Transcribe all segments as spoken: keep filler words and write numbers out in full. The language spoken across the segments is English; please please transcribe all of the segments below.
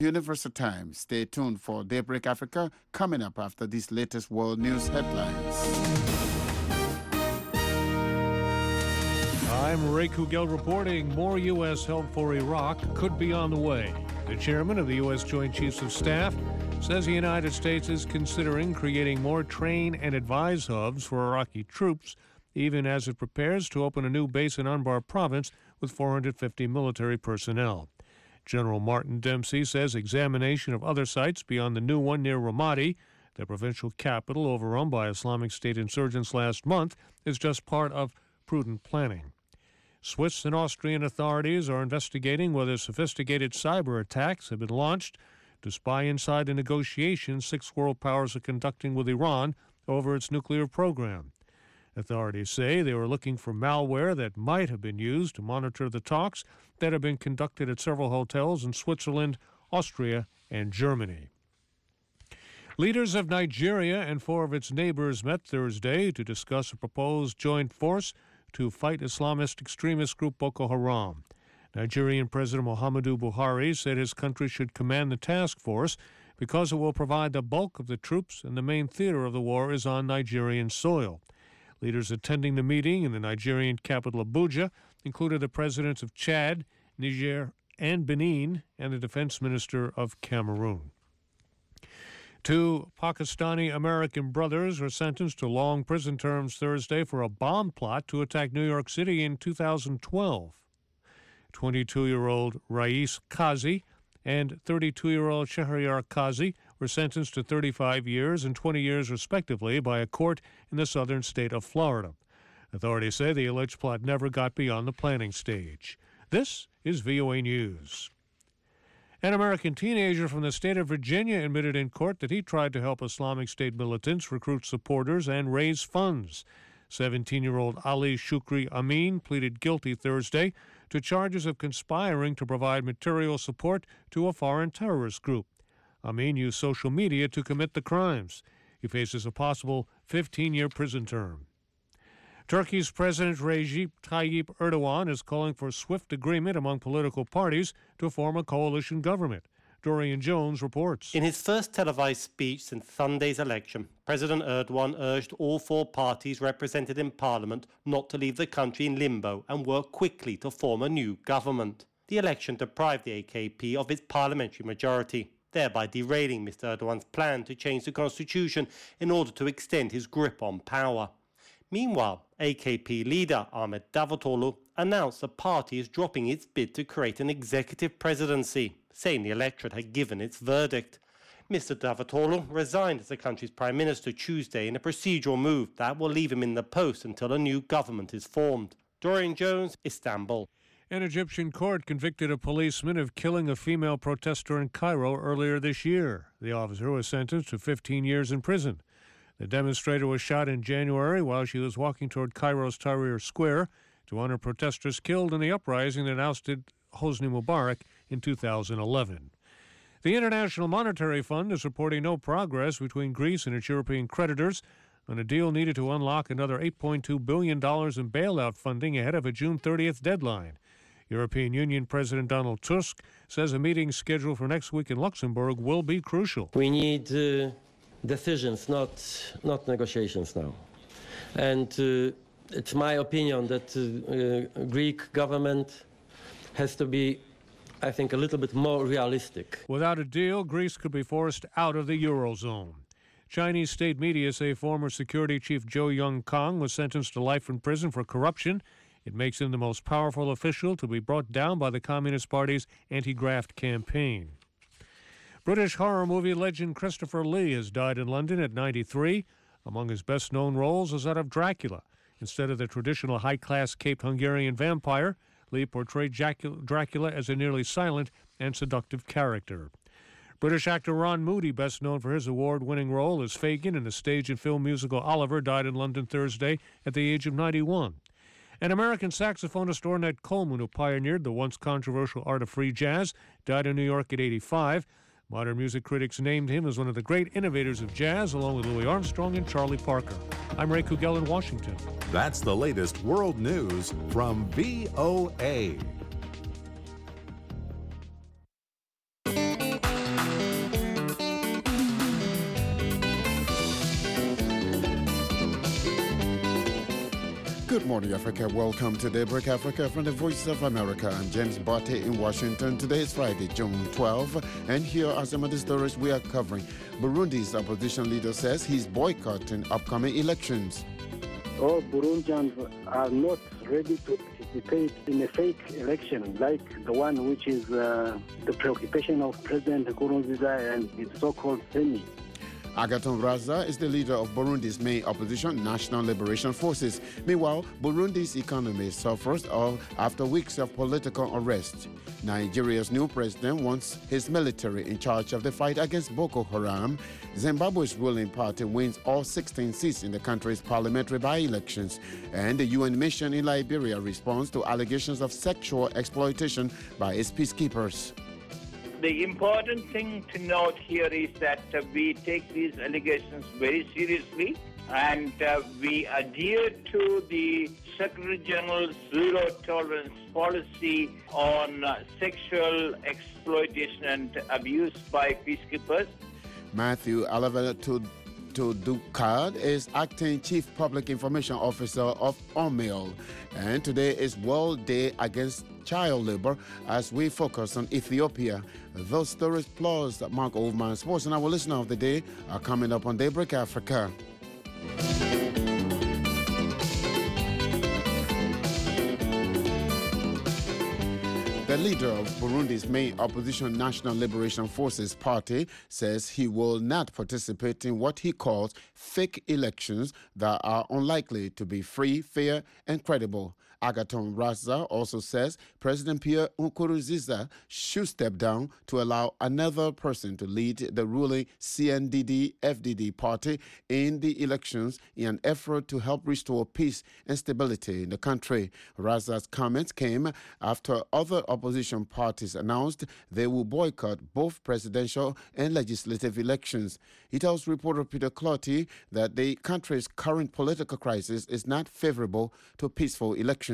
Universal Time. Stay tuned for Daybreak Africa coming up after these latest world news headlines. I'm Ray Kugel reporting more U S help for Iraq could be on the way. The chairman of the U S Joint Chiefs of Staff says the United States is considering creating more train and advise hubs for Iraqi troops, even as it prepares to open a new base in Anbar province with four hundred fifty military personnel. General Martin Dempsey says examination of other sites beyond the new one near Ramadi, the provincial capital overrun by Islamic State insurgents last month, is just part of prudent planning. Swiss and Austrian authorities are investigating whether sophisticated cyber attacks have been launched to spy inside the negotiations six world powers are conducting with Iran over its nuclear program. Authorities say they were looking for malware that might have been used to monitor the talks that have been conducted at several hotels in Switzerland, Austria, and Germany. Leaders of Nigeria and four of its neighbors met Thursday to discuss a proposed joint force to fight Islamist extremist group Boko Haram. Nigerian President Muhammadu Buhari said his country should command the task force because it will provide the bulk of the troops and the main theater of the war is on Nigerian soil. Leaders attending the meeting in the Nigerian capital Abuja included the presidents of Chad, Niger, and Benin, and the defense minister of Cameroon. Two Pakistani-American brothers were sentenced to long prison terms Thursday for a bomb plot to attack New York City in two thousand twelve. twenty-two-year-old Rais Kazi and thirty-two-year-old Shahryar Kazi were sentenced to thirty-five years and twenty years respectively by a court in the southern state of Florida. Authorities say the alleged plot never got beyond the planning stage. This is V O A News. An American teenager from the state of Virginia admitted in court that he tried to help Islamic State militants recruit supporters and raise funds. seventeen-year-old Ali Shukri Amin pleaded guilty Thursday to charges of conspiring to provide material support to a foreign terrorist group. Amin used social media to commit the crimes. He faces a possible fifteen-year prison term. Turkey's President Recep Tayyip Erdogan is calling for swift agreement among political parties to form a coalition government. Dorian Jones reports. In his first televised speech since Sunday's election, President Erdogan urged all four parties represented in parliament not to leave the country in limbo and work quickly to form a new government. The election deprived the A K P of its parliamentary majority, thereby derailing Mister Erdogan's plan to change the constitution in order to extend his grip on power. Meanwhile, A K P leader Ahmet Davutoglu announced the party is dropping its bid to create an executive presidency, saying the electorate had given its verdict. Mister Davutoglu resigned as the country's prime minister Tuesday in a procedural move that will leave him in the post until a new government is formed. Dorian Jones, Istanbul. An Egyptian court convicted a policeman of killing a female protester in Cairo earlier this year. The officer was sentenced to fifteen years in prison. The demonstrator was shot in January while she was walking toward Cairo's Tahrir Square to honor protesters killed in the uprising that ousted Hosni Mubarak in two thousand eleven. The International Monetary Fund is reporting no progress between Greece and its European creditors on a deal needed to unlock another eight point two billion dollars in bailout funding ahead of a June thirtieth deadline. European Union President Donald Tusk says a meeting scheduled for next week in Luxembourg will be crucial. We need uh, decisions, not not negotiations now. And uh, it's my opinion that uh, uh, Greek government has to be, I think, a little bit more realistic. Without a deal, Greece could be forced out of the Eurozone. Chinese state media say former security chief Zhou Yongkang was sentenced to life in prison for corruption. It makes him the most powerful official to be brought down by the Communist Party's anti-graft campaign. British horror movie legend Christopher Lee has died in London at ninety-three. Among his best-known roles is that of Dracula. Instead of the traditional high-class caped Hungarian vampire, Lee portrayed Dracula as a nearly silent and seductive character. British actor Ron Moody, best known for his award-winning role as Fagin in the stage and film musical Oliver, died in London Thursday at the age of ninety-one. And American saxophonist Ornette Coleman, who pioneered the once controversial art of free jazz, died in New York at eighty-five. Modern music critics named him as one of the great innovators of jazz, along with Louis Armstrong and Charlie Parker. I'm Ray Kugel in Washington. That's the latest world news from V O A. Good morning, Africa. Welcome to Daybreak Africa from the Voice of America. I'm James Barty in Washington. Today is Friday, June twelfth, and here are some of the stories we are covering. Burundi's opposition leader says he's boycotting upcoming elections. All Burundians are not ready to participate in a fake election like the one which is uh, the preoccupation of President Nkurunziza and his so-called Seni. Agathon Rwasa is the leader of Burundi's main opposition, National Liberation Forces. Meanwhile, Burundi's economy suffers after weeks of political unrest. Nigeria's new president wants his military in charge of the fight against Boko Haram. Zimbabwe's ruling party wins all sixteen seats in the country's parliamentary by-elections. And the U N mission in Liberia responds to allegations of sexual exploitation by its peacekeepers. The important thing to note here is that uh, we take these allegations very seriously, and uh, we adhere to the Secretary General's zero tolerance policy on uh, sexual exploitation and abuse by peacekeepers. Matthew Oliver Tudukad is acting Chief Public Information Officer of OMIL, and today is World Day Against Child Labor as we focus on Ethiopia. Those stories plus Mark Overman Sports and our listener of the day are coming up on Daybreak Africa. The leader of Burundi's main opposition, National Liberation Forces party, says he will not participate in what he calls fake elections that are unlikely to be free, fair, and credible. Agathon Rwasa also says President Pierre Nkurunziza should step down to allow another person to lead the ruling C N D D F D D party in the elections in an effort to help restore peace and stability in the country. Rwasa's comments came after other opposition parties announced they will boycott both presidential and legislative elections. He tells reporter Peter Clotty that the country's current political crisis is not favorable to peaceful elections.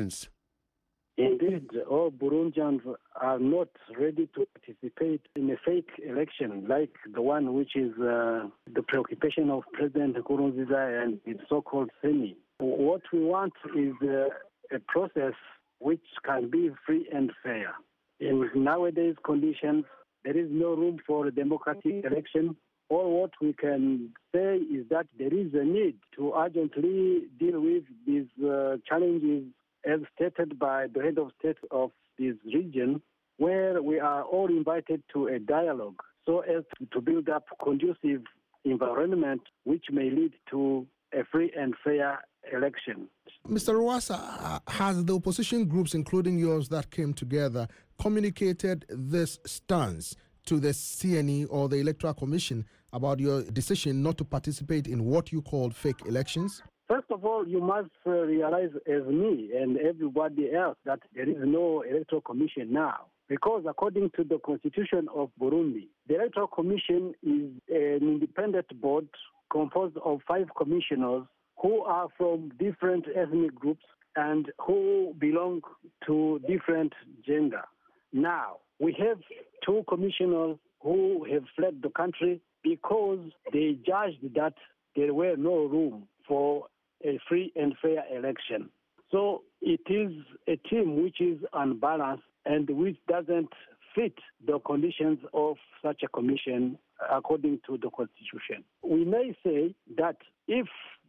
Indeed, all Burundians are not ready to participate in a fake election like the one which is uh, the preoccupation of President Nkurunziza and his so-called Seni. What we want is uh, a process which can be free and fair. In nowadays conditions, there is no room for a democratic election. All what we can say is that there is a need to urgently deal with these uh, challenges as stated by the head of state of this region, where we are all invited to a dialogue so as to build up conducive environment which may lead to a free and fair election. Mister Rwasa, has the opposition groups, including yours, that came together, communicated this stance to the C N E or the Electoral Commission about your decision not to participate in what you called fake elections? First of all, you must uh, realize as me and everybody else that there is no Electoral Commission now. Because according to the Constitution of Burundi, the Electoral Commission is an independent board composed of five commissioners who are from different ethnic groups and who belong to different gender. Now, we have two commissioners who have fled the country because they judged that there were no room for a free and fair election. So it is a team which is unbalanced and which doesn't fit the conditions of such a commission according to the Constitution. We may say that if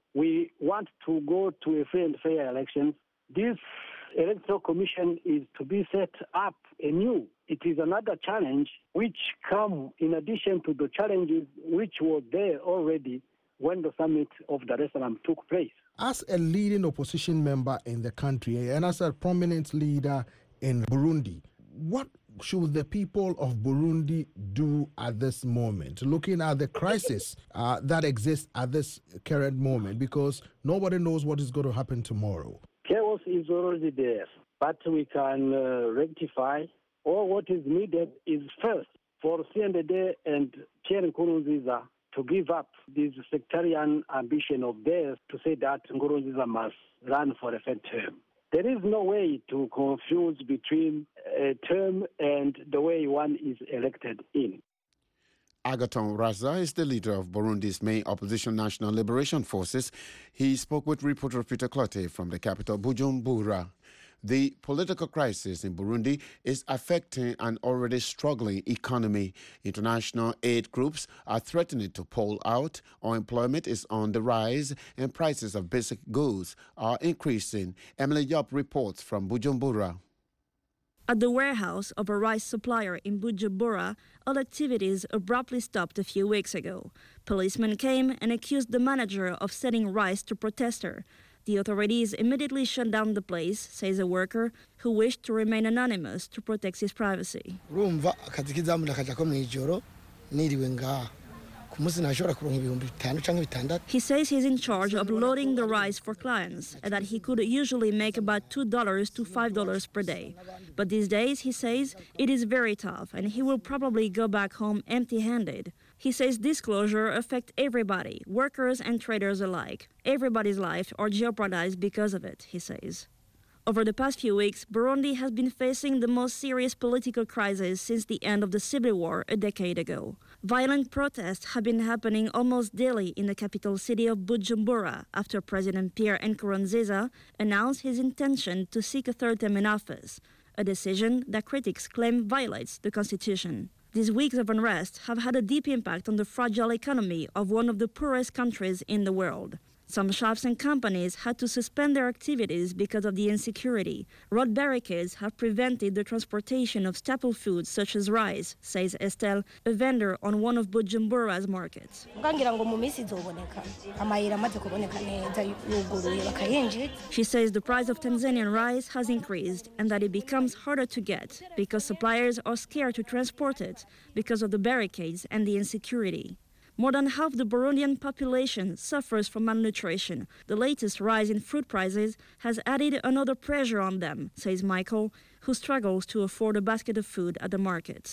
we want to go to a free and fair election, this Electoral Commission is to be set up anew. It is another challenge which come in addition to the challenges which were there already when the summit of Dar es Salaam took place. As a leading opposition member in the country and as a prominent leader in Burundi, what should the people of Burundi do at this moment, looking at the crisis uh, that exists at this current moment, because nobody knows what is going to happen tomorrow? Chaos is already there, but we can uh, rectify. All what is needed is first for C N D D and Pierre Nkurunziza to give up this sectarian ambition of theirs to say that Nkurunziza must run for a third term. There is no way to confuse between a term and the way one is elected in. Agathon Rasa is the leader of Burundi's main opposition National Liberation Forces. He spoke with reporter Peter Clotte from the capital Bujumbura. The political crisis in Burundi is affecting an already struggling economy. International aid groups are threatening to pull out. Unemployment is on the rise and prices of basic goods are increasing. Emily Yop reports from Bujumbura. At the warehouse of a rice supplier in Bujumbura, all activities abruptly stopped a few weeks ago. Policemen came and accused the manager of selling rice to protesters. The authorities immediately shut down the place, says a worker who wished to remain anonymous to protect his privacy. He says he's in charge of loading the rice for clients and that he could usually make about two dollars to five dollars per day. But these days, he says, it is very tough and he will probably go back home empty-handed. He says this closure affects everybody, workers and traders alike. Everybody's lives are jeopardized because of it, he says. Over the past few weeks, Burundi has been facing the most serious political crisis since the end of the civil war a decade ago. Violent protests have been happening almost daily in the capital city of Bujumbura after President Pierre Nkurunziza announced his intention to seek a third term in office, a decision that critics claim violates the constitution. These weeks of unrest have had a deep impact on the fragile economy of one of the poorest countries in the world. Some shops and companies had to suspend their activities because of the insecurity. Road barricades have prevented the transportation of staple foods such as rice, says Estelle, a vendor on one of Bujumbura's markets. She says the price of Tanzanian rice has increased and that it becomes harder to get because suppliers are scared to transport it because of the barricades and the insecurity. More than half the Burundian population suffers from malnutrition. The latest rise in food prices has added another pressure on them, says Michael, who struggles to afford a basket of food at the market.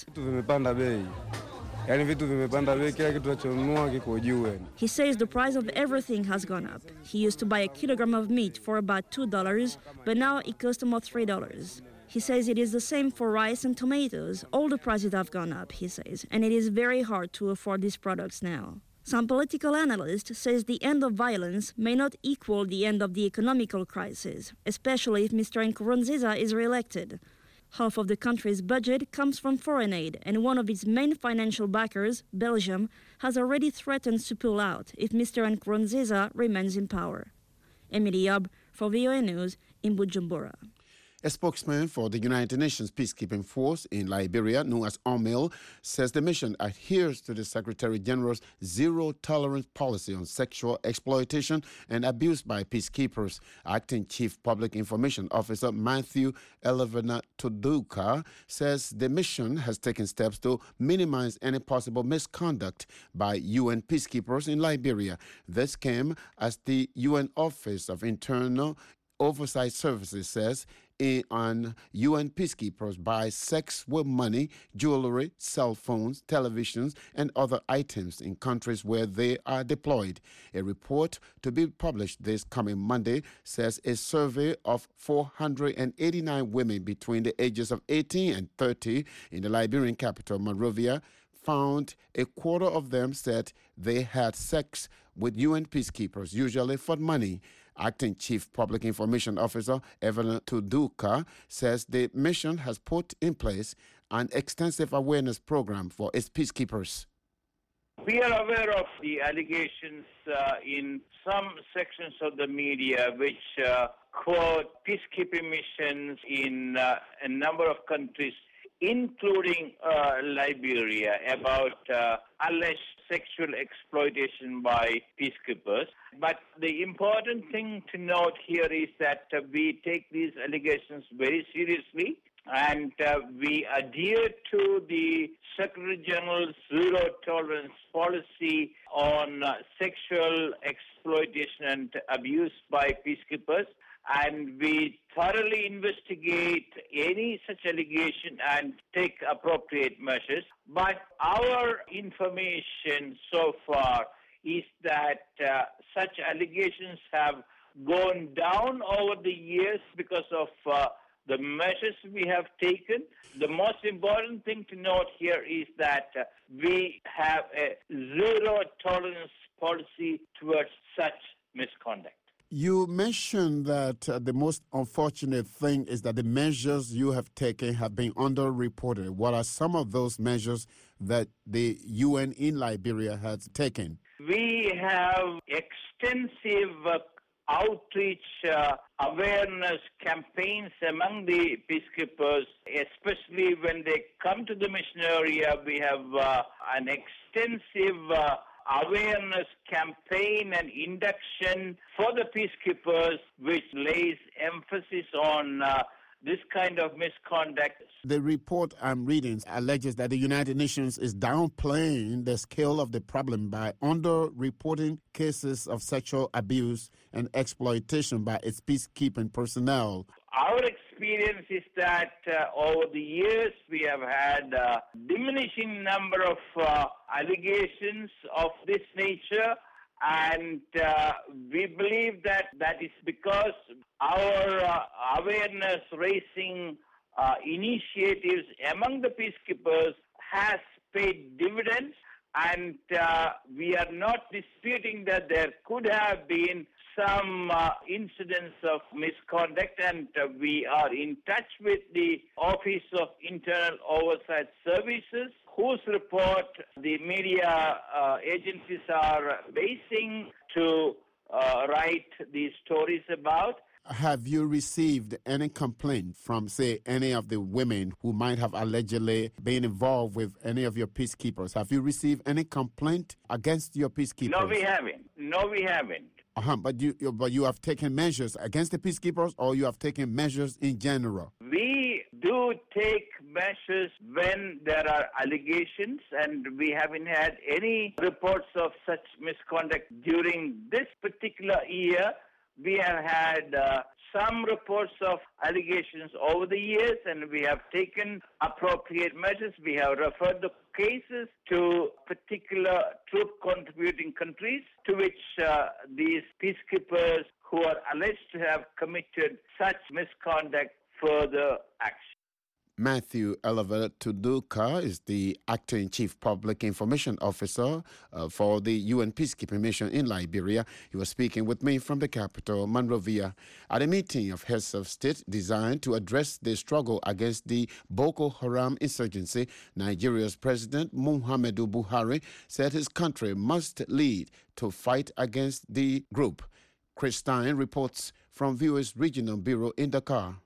He says the price of everything has gone up. He used to buy a kilogram of meat for about two dollars, but now it costs almost three dollars. He says it is the same for rice and tomatoes. All the prices have gone up, he says, and it is very hard to afford these products now. Some political analysts says the end of violence may not equal the end of the economical crisis, especially if Mister Nkurunziza is re-elected. Half of the country's budget comes from foreign aid, and one of its main financial backers, Belgium, has already threatened to pull out if Mister Nkurunziza remains in power. Emily Yab for V O A News in Bujumbura. A spokesman for the United Nations peacekeeping force in Liberia, known as UNMIL, says the mission adheres to the Secretary General's zero-tolerance policy on sexual exploitation and abuse by peacekeepers. Acting Chief Public Information Officer Matthew Elevena Tuduka says the mission has taken steps to minimize any possible misconduct by U N peacekeepers in Liberia. This came as the U N Office of Internal Oversight Services says on U N peacekeepers buy sex with money, jewelry, cell phones, televisions, and other items in countries where they are deployed. A report to be published this coming Monday says a survey of four hundred eighty-nine women between the ages of eighteen and thirty in the Liberian capital, Monrovia, found a quarter of them said they had sex with U N peacekeepers, usually for money. Acting Chief Public Information Officer Evelyn Tuduka says the mission has put in place an extensive awareness program for its peacekeepers. We are aware of the allegations uh, in some sections of the media which uh, quote peacekeeping missions in uh, a number of countries, including uh, Liberia, about uh, alleged sexual exploitation by peacekeepers. But the important thing to note here is that uh, we take these allegations very seriously, and uh, we adhere to the Secretary General's zero-tolerance policy on uh, sexual exploitation and abuse by peacekeepers. And we thoroughly investigate any such allegation and take appropriate measures. But our information so far is that uh, such allegations have gone down over the years because of uh, the measures we have taken. The most important thing to note here is that uh, we have a zero tolerance policy towards such misconduct. You mentioned that uh, the most unfortunate thing is that the measures you have taken have been underreported. What are some of those measures that the U N in Liberia has taken? We have extensive uh, outreach uh, awareness campaigns among the peacekeepers, especially when they come to the mission area. We have uh, an extensive uh, awareness campaign and induction for the peacekeepers, which lays emphasis on uh, this kind of misconduct. The report I'm reading alleges that the United Nations is downplaying the scale of the problem by under-reporting cases of sexual abuse and exploitation by its peacekeeping personnel. Our experience is that uh, over the years we have had a diminishing number of uh, allegations of this nature, and uh, we believe that that is because our uh, awareness raising uh, initiatives among the peacekeepers has paid dividends, and uh, we are not disputing that there could have been some uh, incidents of misconduct, and uh, we are in touch with the Office of Internal Oversight Services, whose report the media uh, agencies are basing to uh, write these stories about. Have you received any complaint from, say, any of the women who might have allegedly been involved with any of your peacekeepers? Have you received any complaint against your peacekeepers? No, we haven't. No, we haven't. Uh-huh. But you, you, but you have taken measures against the peacekeepers, or you have taken measures in general? We do take measures when there are allegations, and we haven't had any reports of such misconduct during this particular year. We have had uh, some reports of allegations over the years, and we have taken appropriate measures. We have referred the cases to particular troop contributing countries to which uh, these peacekeepers who are alleged to have committed such misconduct further action. Matthew Oliver Tuduka is the acting chief public information officer uh, for the U N peacekeeping mission in Liberia. He was speaking with me from the capital, Monrovia, at a meeting of heads of state designed to address the struggle against the Boko Haram insurgency. Nigeria's President Muhammadu Buhari said his country must lead to fight against the group. Chris Stein reports from V O A's regional bureau in Dakar.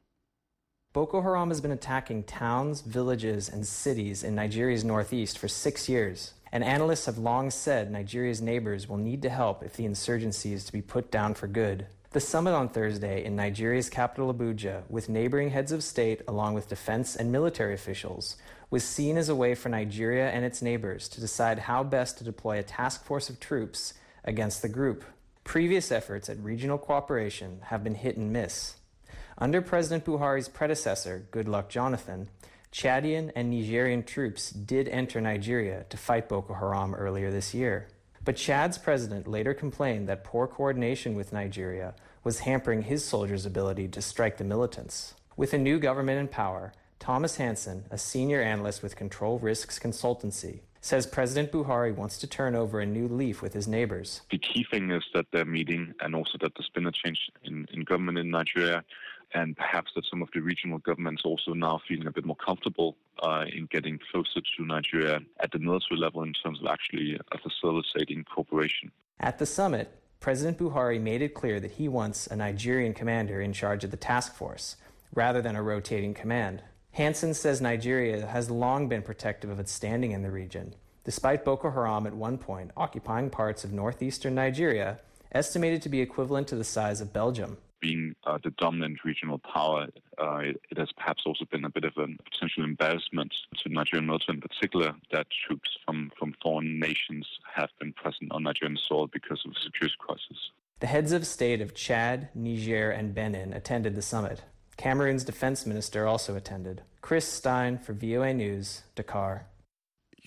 Boko Haram has been attacking towns, villages, and cities in Nigeria's northeast for six years, and analysts have long said Nigeria's neighbors will need to help if the insurgency is to be put down for good. The summit on Thursday in Nigeria's capital Abuja, with neighboring heads of state along with defense and military officials, was seen as a way for Nigeria and its neighbors to decide how best to deploy a task force of troops against the group. Previous efforts at regional cooperation have been hit and miss. Under President Buhari's predecessor, Goodluck Jonathan, Chadian and Nigerian troops did enter Nigeria to fight Boko Haram earlier this year. But Chad's president later complained that poor coordination with Nigeria was hampering his soldiers' ability to strike the militants. With a new government in power, Thomas Hansen, a senior analyst with Control Risks Consultancy, says President Buhari wants to turn over a new leaf with his neighbors. The key thing is that they're meeting, and also that there's been a change in, in government in Nigeria, and perhaps that some of the regional governments also now feeling a bit more comfortable uh, in getting closer to Nigeria at the military level in terms of actually uh, facilitating cooperation. At the summit, President Buhari made it clear that he wants a Nigerian commander in charge of the task force, rather than a rotating command. Hansen says Nigeria has long been protective of its standing in the region, despite Boko Haram at one point occupying parts of northeastern Nigeria, estimated to be equivalent to the size of Belgium. Being uh, the dominant regional power, uh, it, it has perhaps also been a bit of a potential embarrassment to the Nigerian military in particular that troops from, from foreign nations have been present on Nigerian soil because of the security crisis. The heads of state of Chad, Niger, and Benin attended the summit. Cameroon's defense minister also attended. Chris Stein for V O A News, Dakar.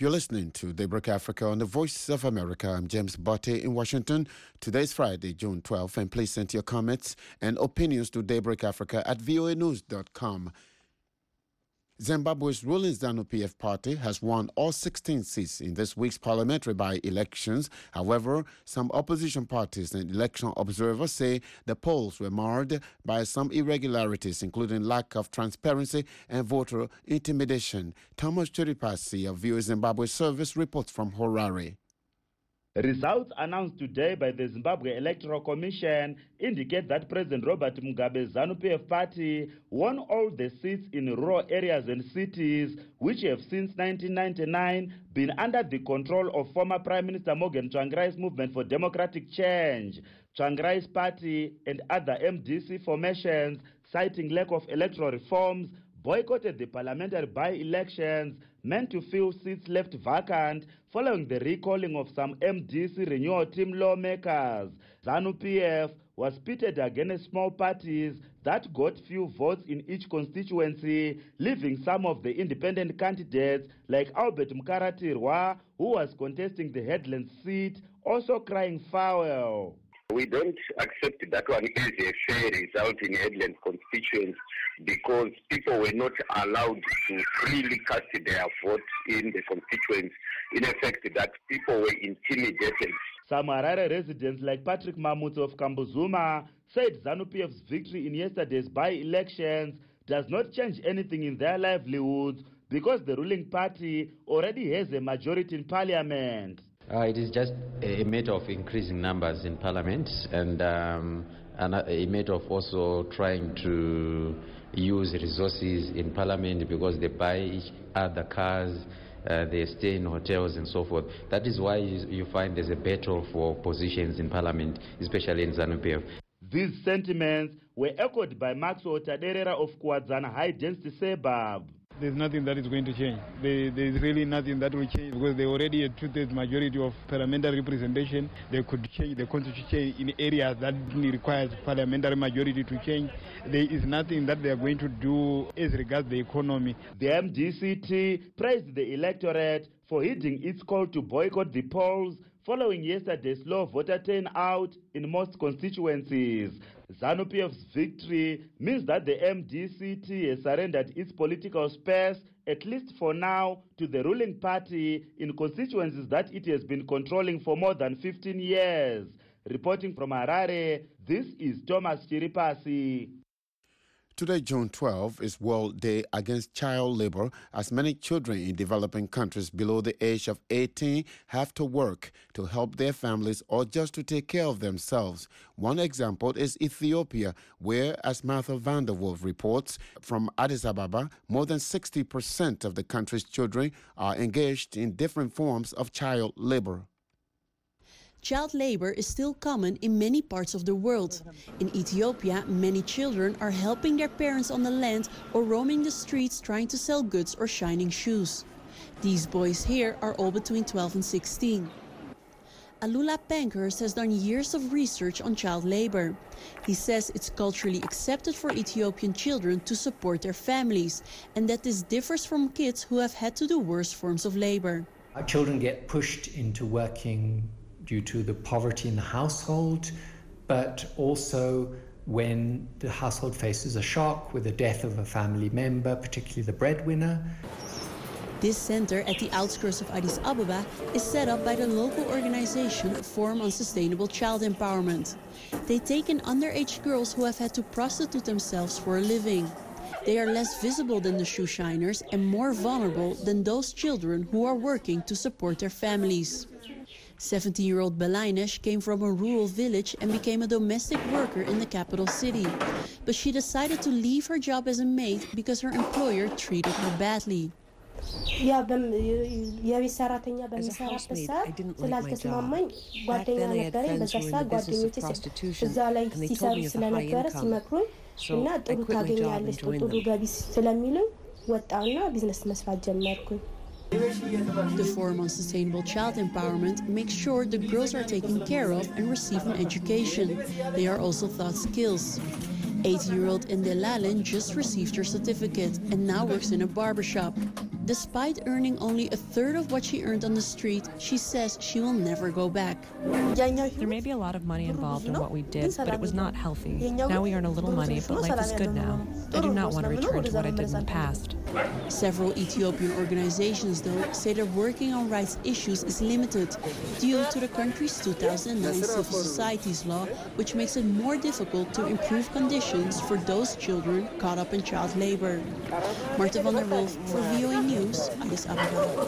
You're listening to Daybreak Africa on the Voice of America. I'm James Botte in Washington. Today's Friday, June twelfth, and please send your comments and opinions to Daybreak Africa at voa news dot com. Zimbabwe's ruling ZANU-P F party has won all sixteen seats in this week's parliamentary by-elections. However, some opposition parties and election observers say the polls were marred by some irregularities, including lack of transparency and voter intimidation. Thomas Chiripasi of V O A Zimbabwe Service reports from Harare. Results announced today by the Zimbabwe Electoral Commission indicate that President Robert Mugabe's ZANU-P F party won all the seats in rural areas and cities, which have since nineteen ninety-nine been under the control of former Prime Minister Morgan Tsvangirai's Movement for Democratic Change. Tsvangirai's party and other M D C formations, citing lack of electoral reforms, boycotted the parliamentary by-elections meant to fill seats left vacant following the recalling of some M D C renewal team lawmakers. ZANU-P F was pitted against small parties that got few votes in each constituency, leaving some of the independent candidates like Albert Mkaratirwa, who was contesting the Headlands seat, also crying foul. We don't accept that one as a fair result in Headlands constituents because people were not allowed to freely cast their vote in the constituents. In effect, that people were intimidated. Some Harare residents like Patrick Mamut of Kambuzuma said ZANU-P F's victory in yesterday's by-elections does not change anything in their livelihoods because the ruling party already has a majority in parliament. Uh, it is just a matter of increasing numbers in parliament and, um, and a matter of also trying to use resources in parliament because they buy other cars, uh, they stay in hotels and so forth. That is why you, you find there's a battle for positions in parliament, especially in ZANU-P F. These sentiments were echoed by Maxwell Taderera of Kwadzana High Density Suburb. There's nothing that is going to change. There, there's really nothing that will change because they already had two-thirds majority of parliamentary representation. They could change the constitution in areas that requires parliamentary majority to change. There is nothing that they are going to do as regards the economy. The M D C T praised the electorate for heeding its call to boycott the polls following yesterday's low voter turnout in most constituencies. ZANU-P F's victory means that the M D C T has surrendered its political space, at least for now, to the ruling party in constituencies that it has been controlling for more than fifteen years. Reporting from Harare, this is Thomas Chiripasi. Today, June twelfth, is World Day Against Child Labor, as many children in developing countries below the age of eighteen have to work to help their families or just to take care of themselves. One example is Ethiopia, where, as Martha van der Wolf reports from Addis Ababa, more than sixty percent of the country's children are engaged in different forms of child labor. Child labor is still common in many parts of the world. In Ethiopia, many children are helping their parents on the land or roaming the streets trying to sell goods or shining shoes. These boys here are all between twelve and sixteen. Alula Pankhurst has done years of research on child labor. He says it's culturally accepted for Ethiopian children to support their families, and that this differs from kids who have had to do worse forms of labor. Our children get pushed into working due to the poverty in the household, but also when the household faces a shock with the death of a family member, particularly the breadwinner. This center at the outskirts of Addis Ababa is set up by the local organization Forum on Sustainable Child Empowerment. They take in underage girls who have had to prostitute themselves for a living. They are less visible than the shoe shiners and more vulnerable than those children who are working to support their families. seventeen-year-old Belainesh came from a rural village and became a domestic worker in the capital city. But she decided to leave her job as a maid because her employer treated her badly. As a housemaid, I didn't like my job. Back then I had friends who were in the business of prostitution, and they told me of the high income. So I quit my job and joined them. The Forum on Sustainable Child Empowerment makes sure the girls are taken care of and receive an education. They are also taught skills. eighteen-year-old Ndelalen just received her certificate and now works in a barbershop. Despite earning only a third of what she earned on the street, she says she will never go back. There may be a lot of money involved in what we did, but it was not healthy. Now we earn a little money, but life is good now. I do not want to return to what I did in the past. Several Ethiopian organizations, though, say their working on rights issues is limited due to the country's two thousand nine Civil Societies Law, which makes it more difficult to improve conditions for those children caught up in child labor. Marta van der Wolf for V O A News, Addis Ababa.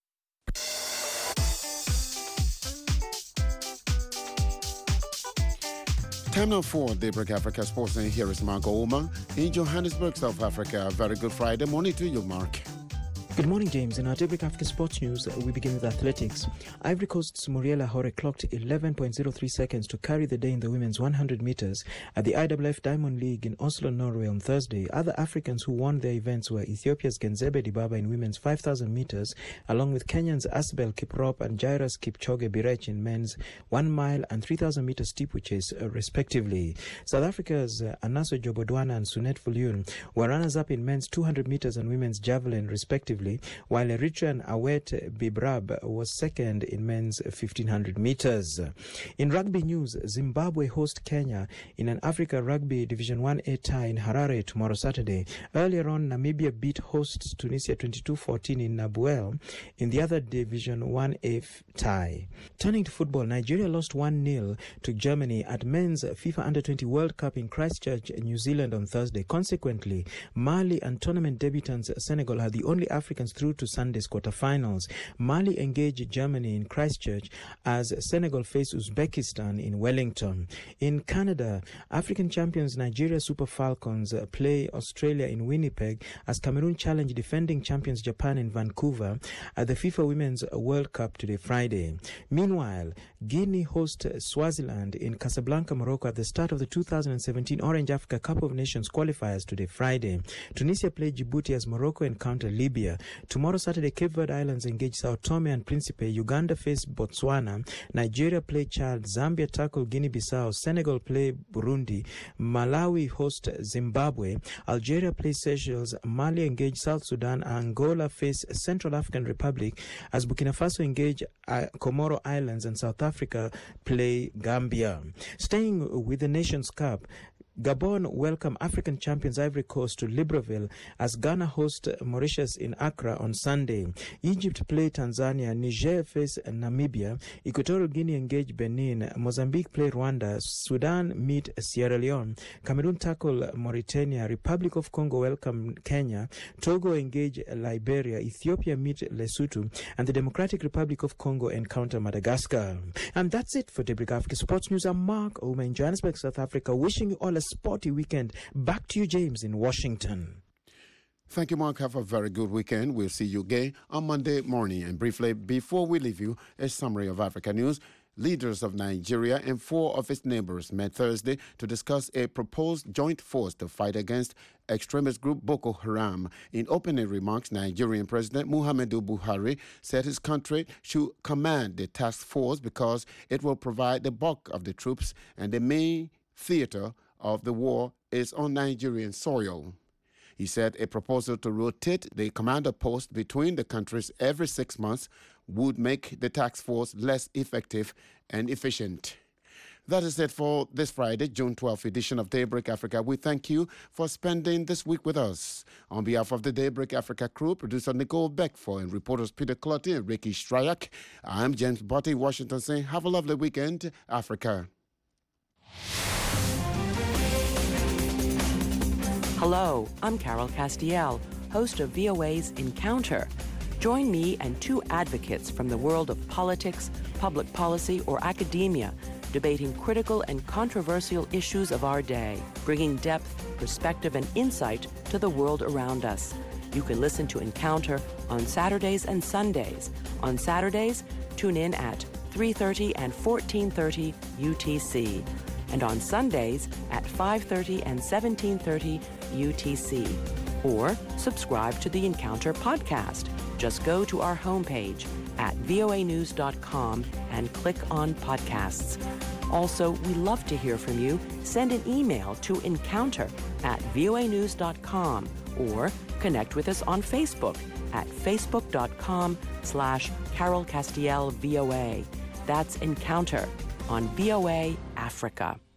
Time now for Daybreak Africa Sports, and here is Mark Ouma in Johannesburg, South Africa. Very good Friday morning to you, Mark. Good morning, James. In our Daybreak Africa Sports News, we begin with athletics. Ivory Coast's Muriel Ahore clocked eleven point zero three seconds to carry the day in the women's one hundred meters at the I W F Diamond League in Oslo, Norway on Thursday. Other Africans who won their events were Ethiopia's Genzebe Dibaba in women's five thousand meters, along with Kenyans Asbel Kiprop and Jairus Kipchoge Birech in men's one mile and three thousand meter steeplechase, uh, respectively. South Africa's uh, Anaso Jobodwana and Sunet Fulyun were runners-up in men's two hundred meters and women's javelin, respectively, while Eritrean Awet Bibrab was second in men's fifteen hundred meters. In rugby news, Zimbabwe host Kenya in an Africa Rugby Division one A tie in Harare tomorrow Saturday. Earlier on, Namibia beat hosts Tunisia twenty-two fourteen in Nabuel in the other Division one A tie. Turning to football, Nigeria lost one nil to Germany at men's FIFA Under twenty World Cup in Christchurch, New Zealand on Thursday. Consequently, Mali and tournament debutants Senegal are the only Africans through to Sunday's quarterfinals. Mali engage Germany in Christchurch as Senegal face Uzbekistan in Wellington. In Canada, African champions Nigeria Super Falcons play Australia in Winnipeg as Cameroon challenge defending champions Japan in Vancouver at the FIFA Women's World Cup today, Friday. Meanwhile, Guinea host Swaziland in Casablanca, Morocco at the start of the two thousand seventeen Orange Africa Cup of Nations qualifiers today, Friday. Tunisia play Djibouti as Morocco encounter Libya. Tomorrow, Saturday, Cape Verde Islands engage Sao Tome and Principe. Uganda face Botswana. Nigeria play Chad. Zambia tackle Guinea-Bissau. Senegal play Burundi. Malawi host Zimbabwe. Algeria play Seychelles. Mali engage South Sudan. Angola face Central African Republic as Burkina Faso engage uh, Comoro Islands, and South Africa play Gambia. Staying with the Nations Cup, Gabon welcome African champions Ivory Coast to Libreville as Ghana host Mauritius in Accra on Sunday. Egypt play Tanzania, Niger face Namibia, Equatorial Guinea engage Benin, Mozambique play Rwanda, Sudan meet Sierra Leone, Cameroon tackle Mauritania, Republic of Congo welcome Kenya, Togo engage Liberia, Ethiopia meet Lesotho, and the Democratic Republic of Congo encounter Madagascar. And that's it for Daybreak Africa Sports News. I'm Mark Ouma in Johannesburg, South Africa, wishing you all a sporty weekend. Back to you, James, in Washington. Thank you, Mark. Have a very good weekend. We'll see you again on Monday morning. And briefly, before we leave you, a summary of Africa news. Leaders of Nigeria and four of its neighbors met Thursday to discuss a proposed joint force to fight against extremist group Boko Haram. In opening remarks, Nigerian President Muhammadu Buhari said his country should command the task force because it will provide the bulk of the troops and the main theater of the war is on Nigerian soil. He said a proposal to rotate the commander post between the countries every six months would make the task force less effective and efficient. That is it for this Friday, June twelfth edition of Daybreak Africa. We thank you for spending this week with us. On behalf of the Daybreak Africa crew, producer Nicole Beckford and reporters Peter Clotty and Ricky Stryak, I'm James Botti in Washington saying have a lovely weekend, Africa. Hello, I'm Carol Castiel, host of V O A's Encounter. Join me and two advocates from the world of politics, public policy, or academia, debating critical and controversial issues of our day, bringing depth, perspective, and insight to the world around us. You can listen to Encounter on Saturdays and Sundays. On Saturdays, tune in at three thirty and fourteen thirty U T C. And on Sundays at five thirty and seventeen thirty U T C. Or subscribe to the Encounter podcast. Just go to our homepage at voa news dot com and click on podcasts. Also, we love to hear from you. Send an email to encounter at voa news dot com or connect with us on Facebook at facebook.com slash Carol Castiel VOA. That's Encounter on V O A Africa.